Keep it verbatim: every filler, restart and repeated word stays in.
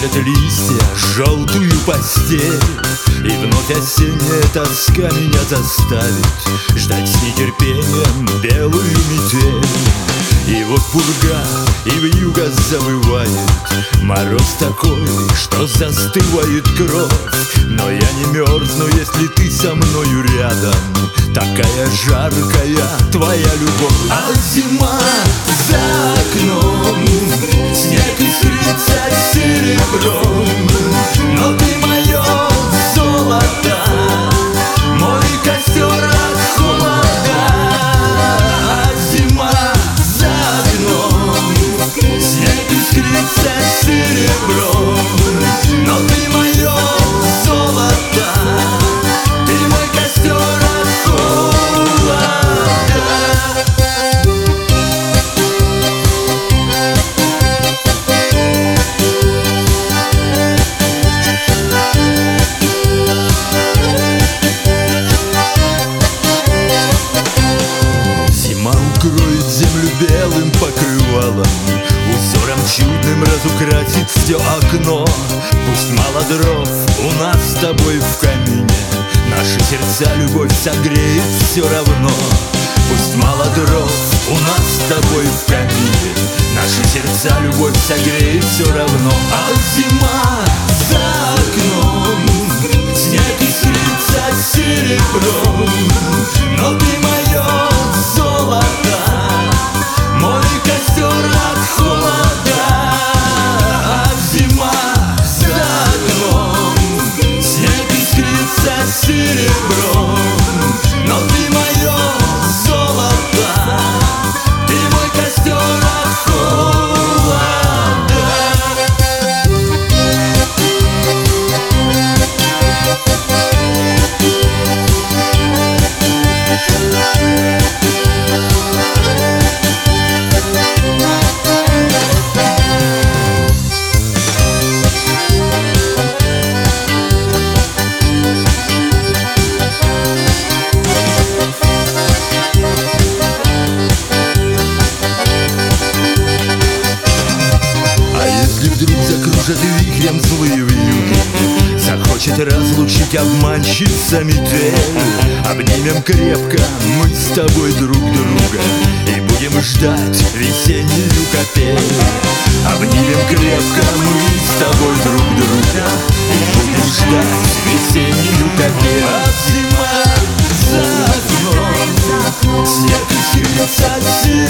Стелят листья желтую постель, и вновь осенняя тоска меня заставит ждать с нетерпением белую метель. И вот пурга и вьюга завывает, мороз такой, что застывает кровь. Но я не мерзну, если ты со мною рядом, такая жаркая твоя любовь. А зима за окном, снег искрится серебром, но ты мое золото, мой костер от холода. А зима за окном, снег искрится серебром, но ты мое золото, ты мой костер от холода. Укроет землю белым покрывалом, узором чудным разукрасит все окно. Пусть мало дров у нас с тобой в камине, наши сердца любовь согреет все равно. Пусть мало дров у нас с тобой в камине, наши сердца любовь согреет все равно. А зима за окном, снег искрится серебром, но ты мое золото, мой костер от холода. А зима за окном, снег искрится серебром, но ты мое золото, ты мой костер от холода. Закружат вихрем злые вьюги, захочет разлучить обманщица метель. Обнимем крепко мы с тобой друг друга и будем ждать весеннюю капель. Обнимем крепко мы с тобой друг друга и будем ждать весеннюю капель. А зима за окном, снег искрится